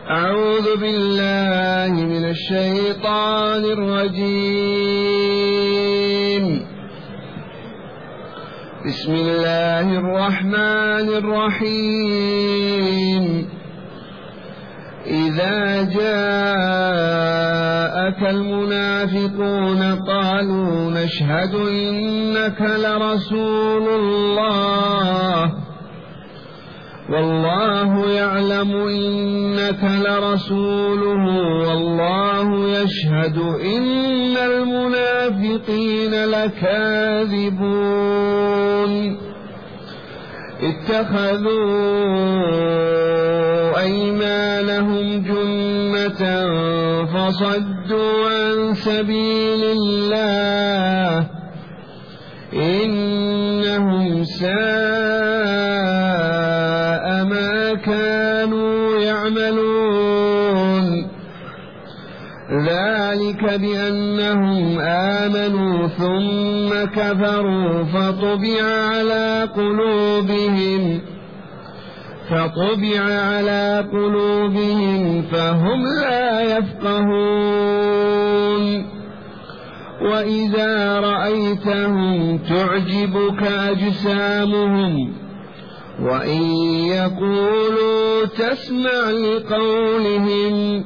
أعوذ بالله من الشيطان الرجيم. بسم الله الرحمن الرحيم. إذا جاءك المنافقون قالوا نشهد إنك لرسول الله والله يعلم إنك لرسوله والله يشهد إن المنافقين لكاذبون. اتخذوا أيمانهم جنة فصدوا عن سبيل الله إنهم ساء ما كانوا يعملون. ذلك بأنهم آمنوا ثم كفروا فطبع على قلوبهم فهم لا يفقهون. وإذا رأيتهم تعجبك أجسامهم وإن يقولوا تسمع لقولهم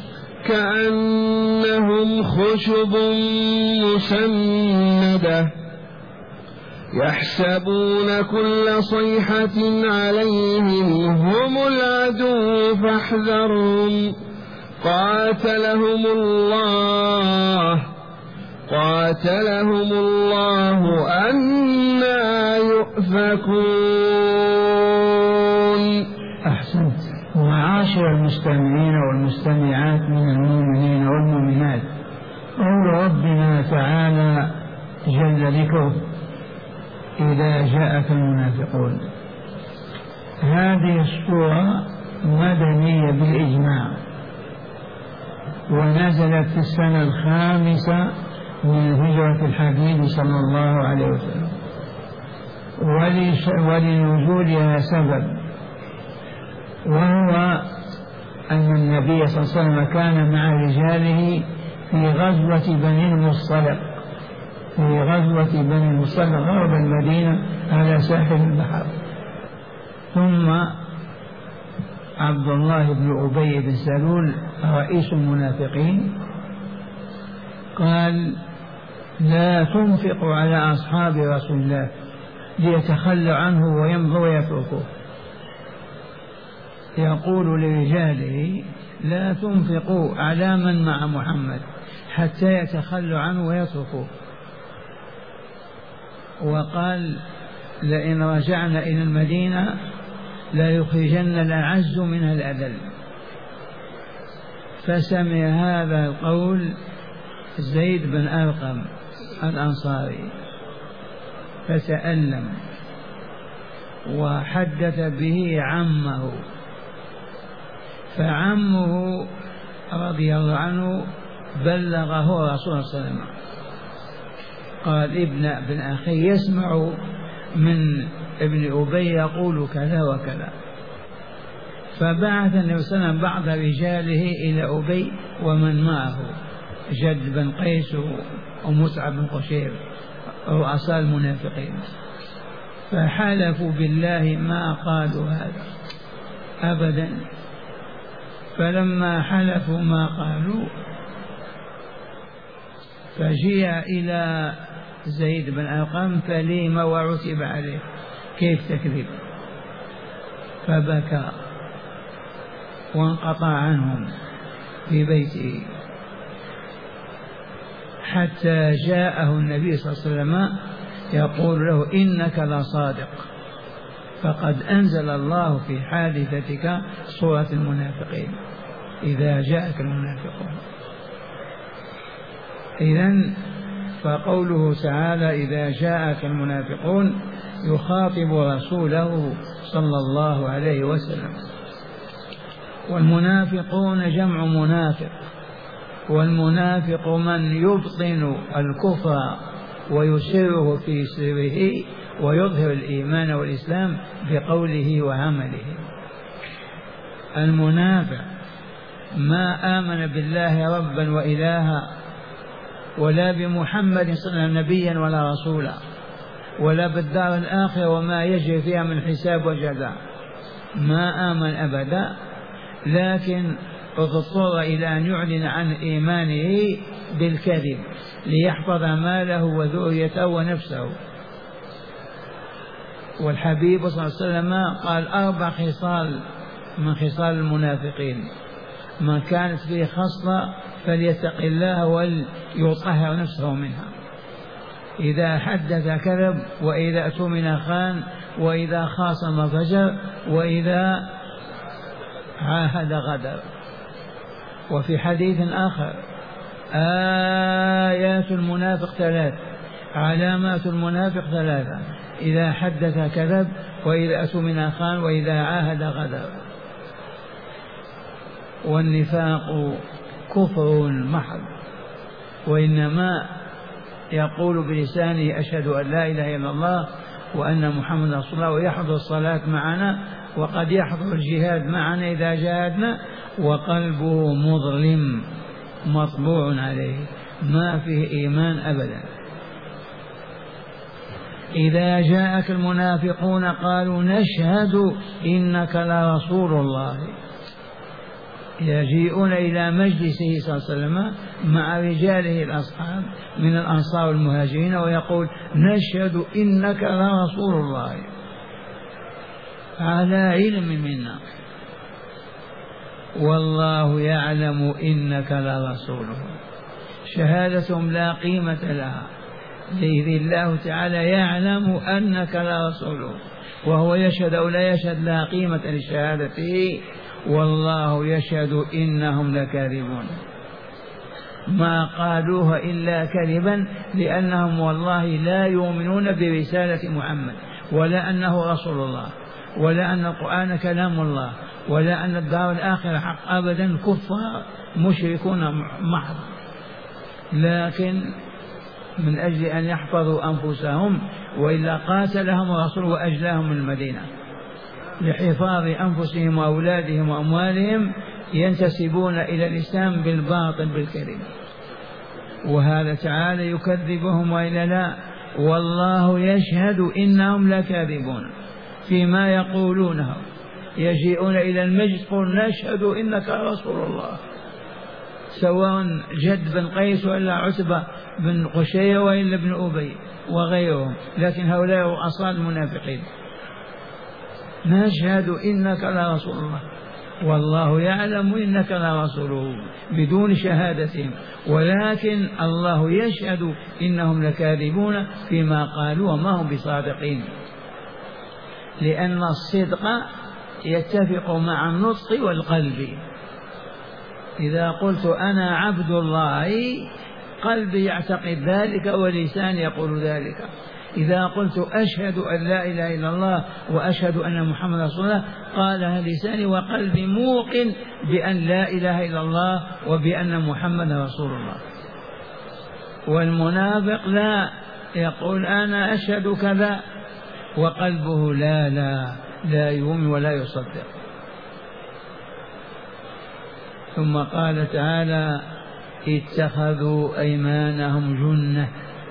كأنهم خشب مسندة يحسبون كل صيحة عليهم هم العدو فاحذرهم قاتلهم الله أنى يؤفكون. أحسنت. ومعاشر المستمعين والمستمعات من المؤمنين والمؤمنات، قول ربنا تعالى جل ذكره إذا جاءك المنافقون، هذه السورة مدنية بالإجماع، ونزلت في السنة 5 من هجرة الحبيب صلى الله عليه وسلم، ولنزولها سبب، وهو أن النبي صلى الله عليه وسلم كان مع رجاله في غزوة بني المصطلق غرب المدينة على ساحل البحر. ثم عبد الله بن أبي بن سلول رئيس المنافقين قال لا تنفقوا على أصحاب رسول الله ليتخلوا عنه ويمضوا ويتركوه. يقول لرجاله لا تنفقوا على من مع محمد حتى يتخلوا عنه ويتركوه. وقال لئن رجعنا إلى المدينة لا يخرجن الأعز منها الأذل. فسمع هذا القول زيد بن أرقم الأنصاري فتألم وحدث به عمه، فعمه رضي الله عنه بلغه رسول الله صلى الله عليه وسلم، قال ابن أخي يسمع من ابن أبي يقول كذا وكذا. فبعث النبي صلى الله عليه وسلم بعض رجاله إلى أبي ومن معه جد بن قيس ومصعب بن قشير رؤساء المنافقين، فحلفوا بالله ما قالوا هذا أبدا. فلما حلفوا ما قالوا فجيء إلى زيد بن أرقم فليم وعتب عليه كيف تكذب، فبكى وانقطع عنهم في بيته حتى جاءه النبي صلى الله عليه وسلم يقول له إنك لصادق، فقد أنزل الله في حادثتك سورة المنافقين إذا جاءك المنافقون. إذن فقوله تعالى إذا جاءك المنافقون يخاطب رسوله صلى الله عليه وسلم. والمنافقون جمع منافق، والمنافق من يبطن الكفر ويسره في سره ويظهر الإيمان والإسلام بقوله وعمله. المنافق ما آمن بالله ربا وإلها ولا بمحمد صلى الله عليه وسلم نبيا ولا رسولا ولا بالدار الآخرة وما يجري فيها من حساب وجزاء، ما آمن أبدا، لكن اضطر إلى أن يعلن عن إيمانه بالكذب ليحفظ ماله وذريته ونفسه. والحبيب صلى الله عليه وسلم قال 4 خصال من خصال المنافقين، من كانت فيه خصلة فليتق الله وليطهر نفسه منها: إذا حدث كذب، وإذا اؤتمن خان، وإذا خاصم فجر، وإذا عاهد غدر. وفي حديث آخر: آيات المنافق 3، علامات المنافق 3: إذا حدث كذب، وإذا اؤتمن خان، وإذا عاهد غدر. والنفاق كفر محض، وإنما يقول بلسانه أشهد أن لا إله إلا الله وأن محمد رسول الله، ويحضر الصلاة معنا، وقد يحضر الجهاد معنا إذا جاهدنا، وقلبه مظلم مطبوع عليه، ما فيه إيمان أبدا. إذا جاءك المنافقون قالوا نشهد إنك لرسول الله، يجيئون إلى مجلسه صلى الله عليه وسلم مع رجاله الأصحاب من الأنصار والمهاجرين ويقول نشهد إنك لرسول الله، على علم منا، والله يعلم إنك لرسوله. شهادتهم لا قيمة لها، إذ الله تعالى يعلم أنك لرسوله، وهو يشهد أو لا يشهد لا قيمة لشهادته، والله يشهد إنهم لكاذبون. ما قالوها إلا كذبا، لأنهم والله لا يؤمنون برسالة محمد، ولا أنه رسول الله، ولا أن القرآن كلام الله، ولا أن الدار الآخرة حق، أبدا، كفار مشركون محض. لكن من أجل أن يحفظوا أنفسهم، وإلا قاتلهم الرسول وأجلاهم من المدينة، لحفاظ أنفسهم وأولادهم وأموالهم، ينتسبون إلى الإسلام بالباطل بالكذب، وهذا تعالى يكذبهم وإلا لا، والله يشهد إنهم لكاذبون فيما يقولونه. يجيئون إلى المجلس يقول نشهد إنك رسول الله، سواء جد بن قيس ولا عتبة بن قشير وإلا ابن أبي وغيرهم، لكن هؤلاء رؤساء المنافقين. نشهد إنك لرسول الله، والله يعلم إنك لرسوله، بدون شهادتهم، ولكن الله يشهد إنهم لكاذبون فيما قالوا وما هم بصادقين، لأن الصدق يتفق مع النطق والقلب. إذا قلت أنا عبد الله، قلبي يعتقد ذلك ولساني يقول ذلك. إذا قلت أشهد أن لا إله إلا الله وأشهد أن محمد رسول الله، قالها لساني وقلبي موقن بأن لا إله إلا الله وبأن محمد رسول الله. والمنافق لا، يقول أنا أشهد كذا وقلبه لا يؤمن ولا يصدق. ثم قال تعالى اتخذوا أيمانهم جنة.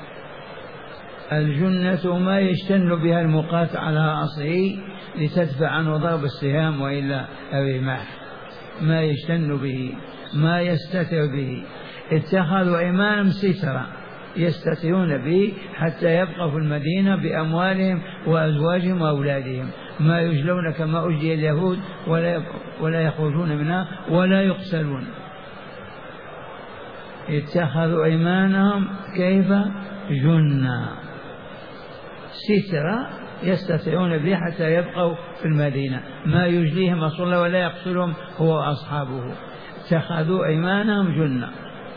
الجنة ما يجتن بها المقاتل على رأسه لتدفع عنه ضرب السهام وإلا الرماح، ما يجتن به، ما يستتر به. اتخذوا أيمانهم سترا يستترون به حتى يبقوا في المدينة بأموالهم وأزواجهم وأولادهم، ما يجلون كما أجلي اليهود ولا يخرجون منها ولا يقتلون. اتخذوا أيمانهم كيف؟ جنة، سترة يستطيعون به حتى يبقوا في المدينة، ما يجليهم رسول الله ولا يقتلهم هو وأصحابه. اتخذوا أيمانهم جنة،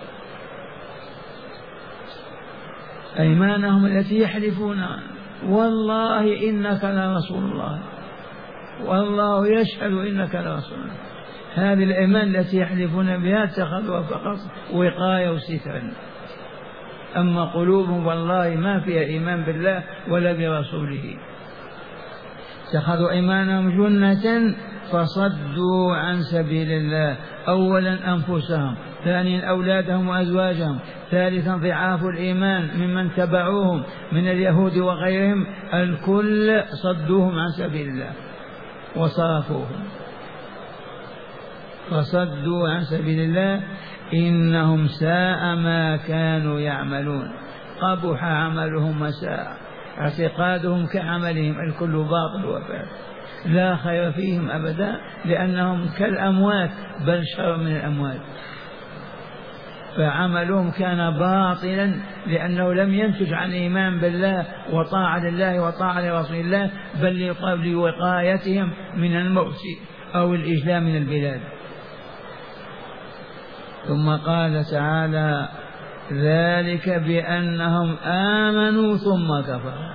أيمانهم التي يحلفون والله إنك لرسول الله، والله يشهد إنك لرسول الله. هذه الأيمان التي يحلفون بها اتخذوها فقط وقاية وسترا، أما قلوبهم والله ما فيها إيمان بالله ولا برسوله. اتخذوا أيمانهم جنة فصدوا عن سبيل الله، أولا أنفسهم، ثانيا أولادهم وأزواجهم، ثالثا ضعاف الإيمان ممن تبعوهم من اليهود وغيرهم، الكل صدوهم عن سبيل الله وصرفوهم. فصدوا عن سبيل الله إنهم ساء ما كانوا يعملون، قبح عملهم وساء، اعتقادهم كعملهم، الكل باطل وفاسد، لا خير فيهم أبدا، لأنهم كالأموات بل شر من الأموات. فعملهم كان باطلا لأنه لم ينتج عن إيمان بالله وطاعة لله وطاعة لرسول الله، بل لوقايتهم من الموت أو الإجلاء من البلاد. ثم قال تعالى: ذلك بأنهم آمنوا ثم كفروا.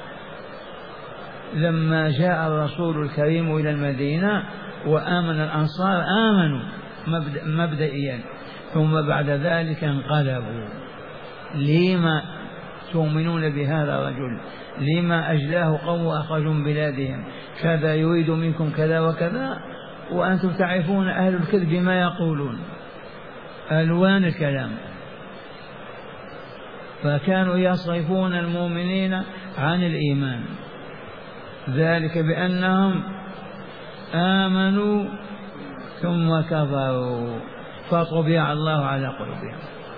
لما جاء الرسول الكريم إلى المدينة وآمن الأنصار آمنوا مبدئيا، ثم بعد ذلك انقلبوا. لما تؤمنون بهذا الرجل؟ لما أجلاه قوم وأخرجوا من بلادهم؟ كذا يريد منكم كذا وكذا، وأنتم تعرفون أهل الكذب ما يقولون، ألوان الكلام. فكانوا يصرفون المؤمنين عن الإيمان. ذلك بأنهم آمنوا ثم كفروا فطبع الله على قلوبهم.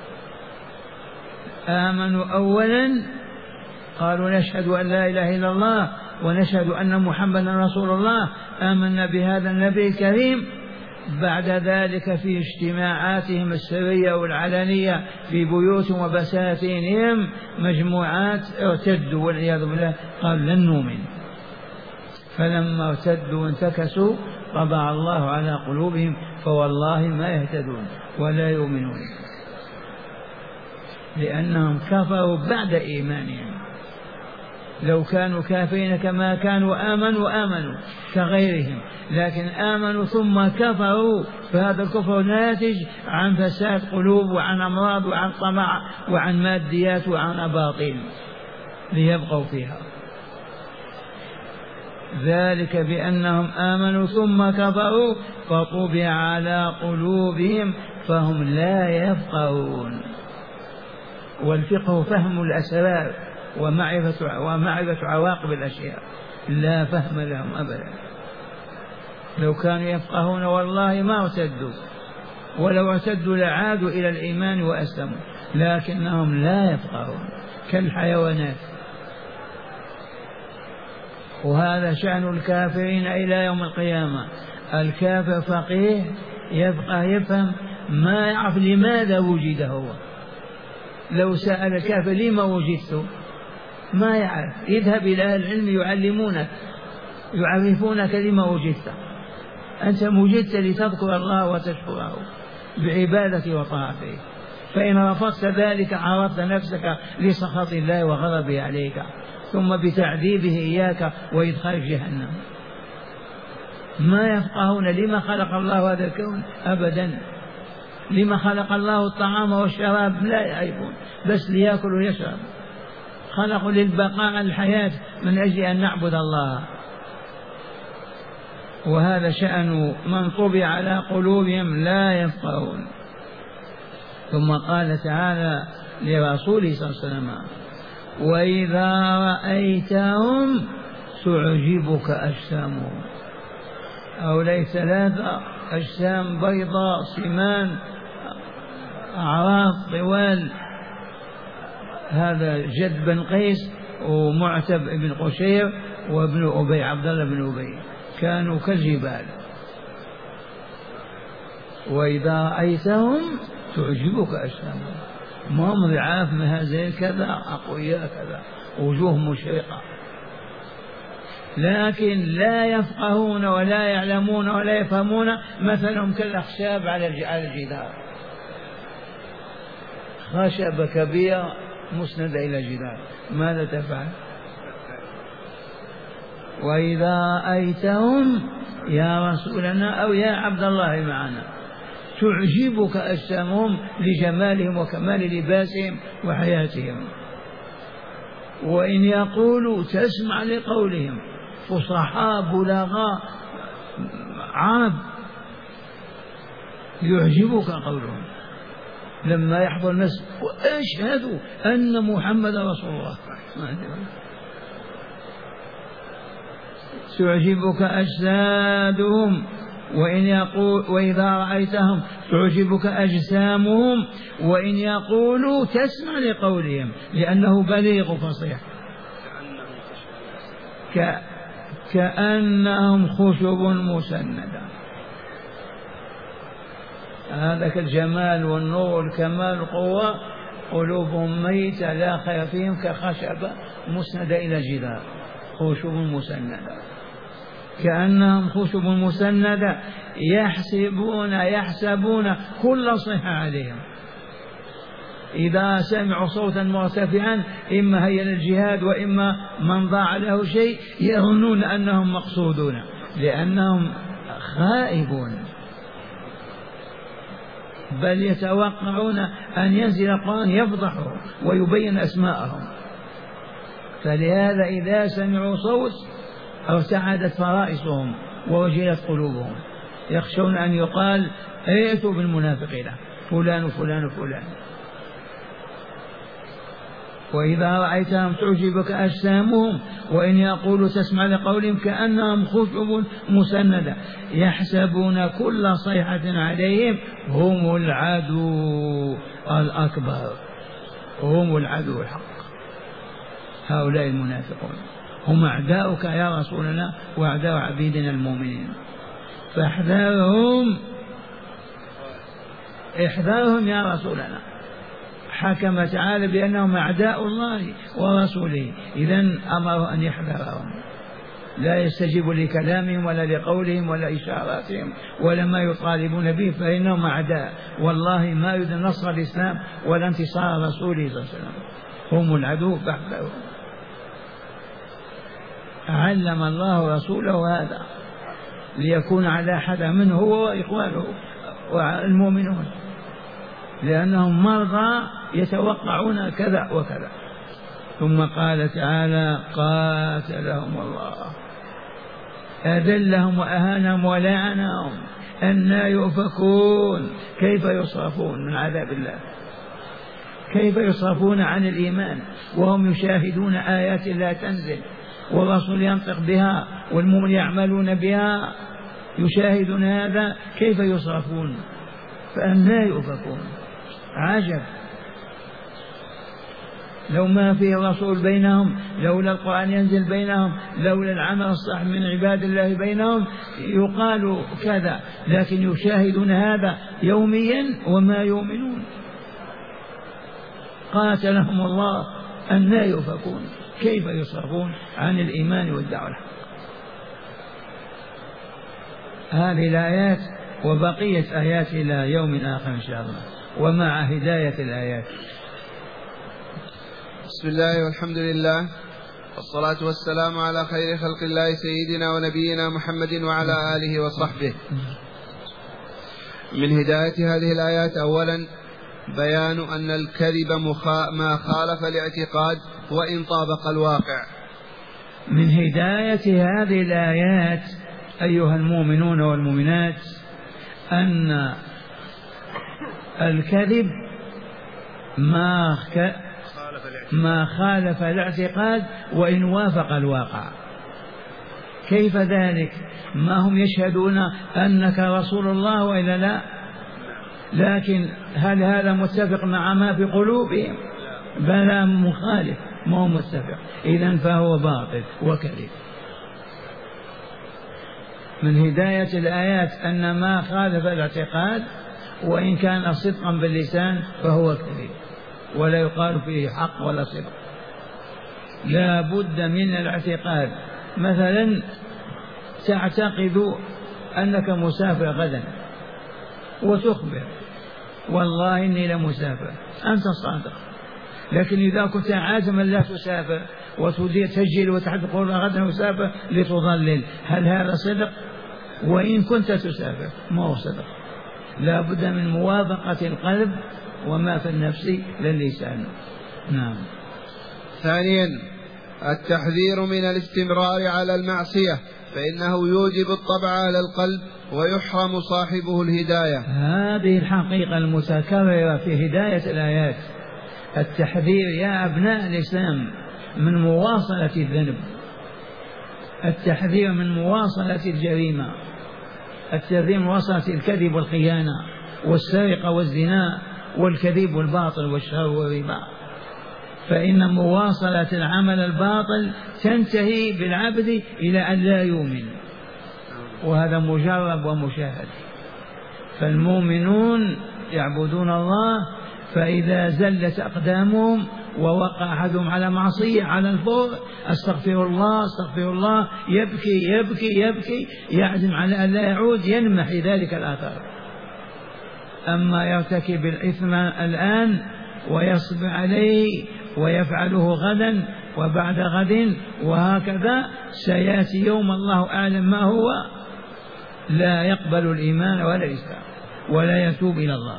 آمنوا أولا، قالوا نشهد أن لا إله إلا الله ونشهد أن محمدا رسول الله، آمنا بهذا النبي الكريم. بعد ذلك في اجتماعاتهم السرية والعلانية في بيوتهم وبساتينهم مجموعات ارتدوا والعياذ بالله، قالوا لن نؤمن. فلما ارتدوا وانتكسوا طبع الله على قلوبهم، فوالله ما يهتدون ولا يؤمنون، لأنهم كفروا بعد إيمانهم. لو كانوا كافرين كما كانوا آمنوا كغيرهم، لكن آمنوا ثم كفروا، فهذا الكفر ناتج عن فساد قلوب وعن أمراض وعن طمع وعن ماديات وعن أباطيل ليبقوا فيها. ذلك بأنهم آمنوا ثم كفروا فطبع على قلوبهم فهم لا يفقهون. والفقه فهم الأسرار ومعرفة عواقب الأشياء، لا فهم لهم أبدا. لو كانوا يفقهون والله ما ارتدوا، ولو ارتدوا لعادوا إلى الإيمان وأسلموا، لكنهم لا يفقهون كالحيوانات. وهذا شأن الكافرين إلى يوم القيامة. الكافر فقيه يبقى يفهم، ما يعرف لماذا وجد هو. لو سأل الكافر لما وجدت ما يعرف، يذهب إلى أهل العلم يعلمونك يعرفونك لما وجدت. أنت وجدت لتذكر الله وتشكره بعبادة وطاعته، فإن رفضت ذلك عرضت نفسك لسخط الله وغضبه عليك، ثم بتعذيبه إياك وإدخال جهنم. ما يفقهون لما خلق الله هذا الكون أبدا. لما خلق الله الطعام والشراب لا يعرفون، بس ليأكل ويشرب. خلقوا للبقاء الحياة من أجل أن نعبد الله. وهذا شأن من طبع على قلوبهم لا يفقهون. ثم قال تعالى لرسوله صلى الله عليه وسلم: وإذا رأيتهم تعجبك أجسامهم. هؤلاء ثلاثة أجسام بيضاء سمان أعراض طوال، هذا جد بن قيس ومعتب بن قشير وابن أبي عبد الله بن أبي، كانوا كالجبال. وإذا رأيتهم تعجبك أجسامهم، ما هم ضعاف مهازيل كذا أقوياء كذا وجوه مشرقة، لكن لا يفقهون ولا يعلمون ولا يفهمون. مثلهم كالأخشاب على الجدار، خشبة كبيرة مسندة إلى الجدار، ماذا تفعل؟ وإذا رأيتهم يا رسولنا أو يا عبد الله معنا تعجبك أجسامهم لجمالهم وكمال لباسهم وحياتهم، وإن يقولوا تسمع لقولهم، فصحاء بلغاء عرب يعجبك قولهم لما يحضر الناس وأشهد أن محمد رسول الله تعجبك أجسادهم وإذا رأيتهم تعجبك أجسامهم وإن يقولوا تسمع لقولهم لأنه بليغ فصيح كأنهم خشب مسندة. هذا الجمال والنور والكمال والقوة قلوبهم ميتة لا خير فيهم كخشبة مسندة إلى جدار خشب مسندة كأنهم خشب مسندة يحسبون كل صيحة عليهم إذا سمعوا صوتا مرتفعا إما هي للجهاد وإما من ضاع له شيء يظنون أنهم مقصودون لأنهم خائبون بل يتوقعون أن ينزل القرآن يفضحهم ويبين أسماءهم. فلهذا إذا سمعوا صوت ارتعدت فرائصهم ووجلت قلوبهم يخشون أن يقال ائتوا بالمنافقين فلان وفلان وفلان. وإذا رأيتهم تعجبك أجسامهم وإن يقولوا تسمع لقولهم كأنهم خشب مسندة يحسبون كل صيحة عليهم هم العدو الأكبر هم العدو الحق. هؤلاء المنافقون هم أعداؤك يا رسولنا وأعداء عبيدنا المؤمنين فاحذرهم احذرهم يا رسولنا. حكم تعالى بأنهم أعداء الله ورسوله إذن أمر أن يحذرهم لا يستجيب لكلامهم ولا لقولهم ولا إشاراتهم ولا ما يطالبون به فإنهم أعداء والله ما يريد نصر الإسلام ولا انتصار رسوله صلى الله عليه وسلم هم العدو فاحذرهم. علم الله رسوله هذا ليكون على حذر منه هو وإخوانه والمؤمنون لأنهم مرضى يتوقعون كذا وكذا. ثم قال تعالى قاتلهم الله أذلهم وأهانهم ولعنهم أنى يؤفكون كيف يصرفون من عذاب الله كيف يصرفون عن الإيمان وهم يشاهدون آيات لا تنزل والرسول ينطق بها والمؤمن يعملون بها يشاهدون هذا كيف يصرفون فأنى يؤفكون. عجب لو ما فيه رسول بينهم لولا القرآن ينزل بينهم لولا العمل الصالح من عباد الله بينهم يقال كذا لكن يشاهدون هذا يوميا وما يؤمنون. قاتلهم الله أنى يؤفكون كيف يصرفون عن الإيمان والدعوة الحق. هذه الآيات وبقية آيات إلى يوم آخر إن شاء الله ومع هداية الآيات. بسم الله والحمد لله والصلاة والسلام على خير خلق الله سيدنا ونبينا محمد وعلى آله وصحبه. من هداية هذه الآيات أولا بيان أن الكذب ما خالف الاعتقاد وإن طابق الواقع. من هداية هذه الآيات أيها المؤمنون والمؤمنات أن الكذب ما خالف الاعتقاد وإن وافق الواقع. كيف ذلك؟ ما هم يشهدون أنك رسول الله وإلا لا؟ لكن هل هذا متفق مع ما في قلوبهم؟ بلى مخالف ما هو متفق إذن فهو باطل وكذب. من هداية الآيات أن ما خالف الاعتقاد وإن كان صدقا باللسان فهو كذب ولا يقال فيه حق ولا صدق. لا بد من الاعتقاد. مثلا تعتقد أنك مسافر غدا وتخبر والله إني لمسافر أنت صادق لكن إذا كنت عازما لا تسافر وتسجل وتقول غدا مسافر لتضلل هل هذا صدق؟ وإن كنت تسافر ما هو صدق. لا بد من موافقة القلب وما في النفس للسان. نعم. ثانيا التحذير من الاستمرار على المعصية فإنه يوجب الطبع على القلب ويحرم صاحبه الهداية. هذه الحقيقة المتكررة في هداية الآيات، التحذير يا أبناء الإسلام من مواصلة الذنب، التحذير من مواصلة الجريمة، التحذير من مواصلة الكذب والخيانة والسرقة والزنا والكذب والباطل والشر والربا، فإن مواصلة العمل الباطل تنتهي بالعبد إلى أن لا يؤمن، وهذا مجرب ومشاهد. فالمؤمنون يعبدون الله، فإذا زلت أقدامهم ووقع أحدهم على معصية على الفور استغفر الله استغفر الله، يبكي يبكي يبكي، يعزم على أن لا يعود، ينمحي ذلك الآثار. أما يرتكب الإثم الآن ويصبر عليه ويفعله غدا وبعد غد وهكذا، سيأتي يوم الله أعلم ما هو، لا يقبل الإيمان ولا الإسلام ولا يتوب إلى الله.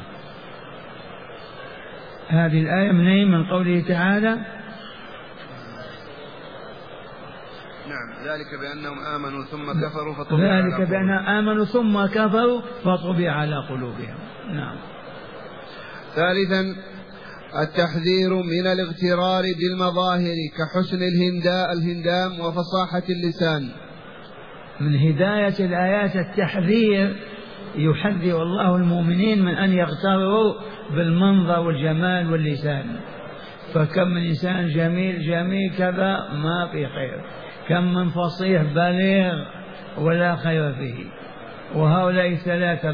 هذه الآية من قوله تعالى نعم ذلك بأنهم آمنوا ثم كفروا فطبع على قلوبهم. نعم. ثالثا التحذير من الاغترار بالمظاهر كحسن الهندام وفصاحة اللسان. من هداية الآيات التحذير، يحذر الله المؤمنين من أن يغتروا بالمنظر والجمال واللسان، فكم من إنسان جميل كذا ما في خير، كم من فصيح بليغ ولا خير فيه. وهؤلاء الثلاثة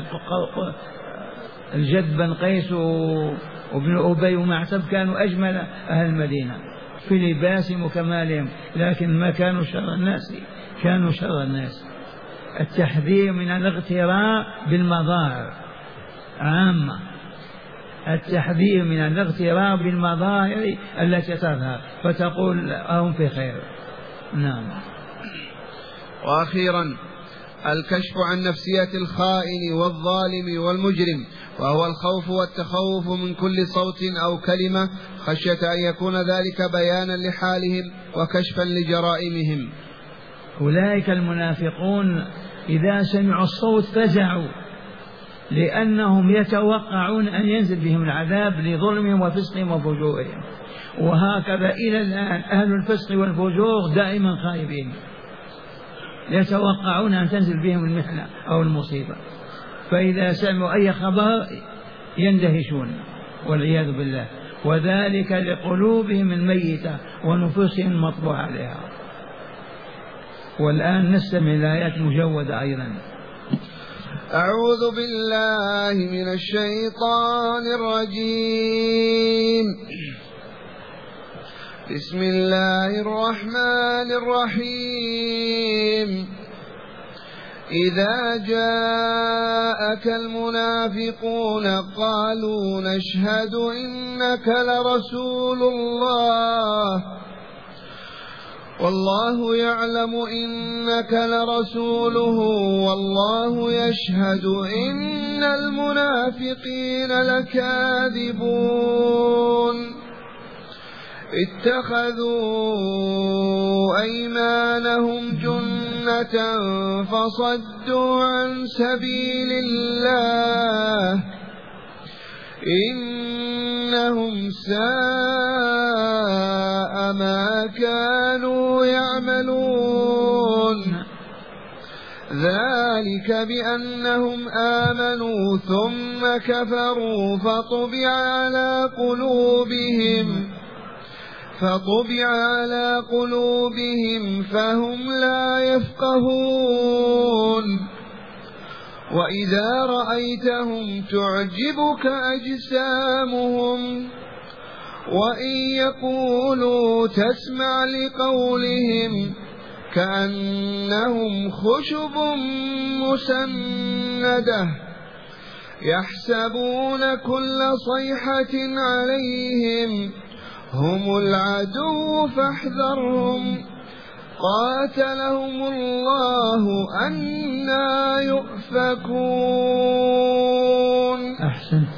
الجد بن قيس وابن أبي ومعتب كانوا أجمل أهل المدينة في لباسهم وكمالهم، لكن ما كانوا شر الناس، كانوا شر الناس. التحذير من الاغترار بالمظاهر عامة، التحذير من الاغترار بالمظاهر التي تظهر فتقول هم في خير. نعم. وأخيرا الكشف عن نفسية الخائن والظالم والمجرم، وهو الخوف والتخوف من كل صوت أو كلمة خشية أن يكون ذلك بيانا لحالهم وكشفا لجرائمهم. أولئك المنافقون إذا سمعوا الصوت فزعوا، لأنهم يتوقعون أن ينزل بهم العذاب لظلمهم وفسقهم وفجورهم، وهكذا إلى الآن أهل الفسق والفجور دائما خائبين، يتوقعون أن تنزل بهم المحنة أو المصيبة، فإذا سمعوا أي خبر يندهشون والعياذ بالله، وذلك لقلوبهم الميتة ونفوسهم المطبوع عليها. والآن نستمع الآيات مجودة أيضا. أعوذ بالله من الشيطان الرجيم. بسم الله الرحمن الرحيم. إذا جاءك المنافقون قالوا نشهد إنك لرسول الله والله يعلم إنك لرسوله والله يشهد إن المنافقين لكاذبون اتخذوا أيمانهم جنة فصدوا عن سبيل الله إنهم ساء ما كانوا يعملون ذلك بأنهم آمنوا ثم كفروا فطبع على قلوبهم فهم لا يفقهون وإذا رأيتهم تعجبك أجسامهم وإن يقولوا تسمع لقولهم كأنهم خشب مسندة يحسبون كل صيحة عليهم هم العدو فاحذرهم قاتلهم الله أنى يؤفكون. أحسنت.